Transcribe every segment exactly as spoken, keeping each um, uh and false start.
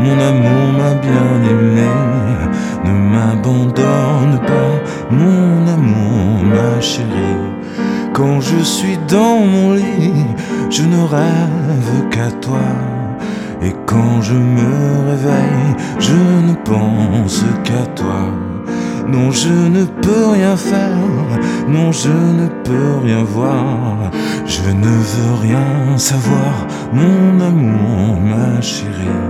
mon amour, ma bien-aimée. Ne m'abandonne pas, mon amour, ma chérie. Quand je suis dans mon lit, je ne rêve qu'à toi. Et quand je me réveille, je ne pense qu'à toi. Non, je ne peux rien faire, non, je ne peux rien voir. Je ne veux rien savoir, mon amour, ma chérie.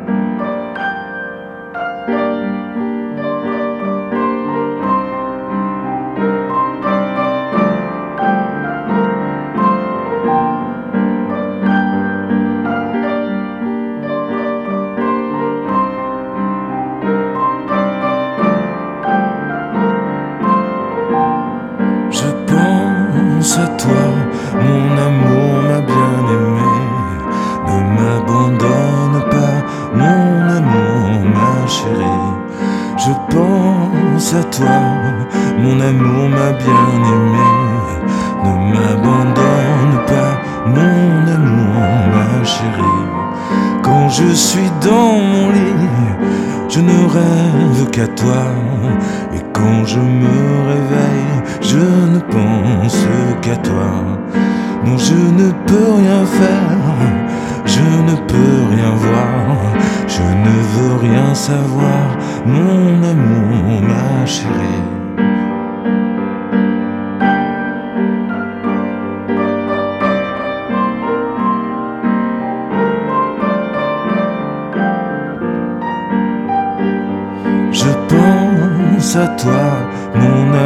Je pense à toi, mon amour, ma bien-aimée. Ne m'abandonne pas, mon amour, ma chérie. Je pense à toi, mon amour, ma bien-aimée. Ne m'abandonne pas, mon amour, ma chérie. Quand je suis dans mon lit, je ne rêve qu'à toi. Et quand je me réveille, je ne pense qu'à toi. Non, je ne peux rien faire, je ne peux rien voir. Je ne veux rien savoir, mon amour, ma chérie. Je pense à toi, mon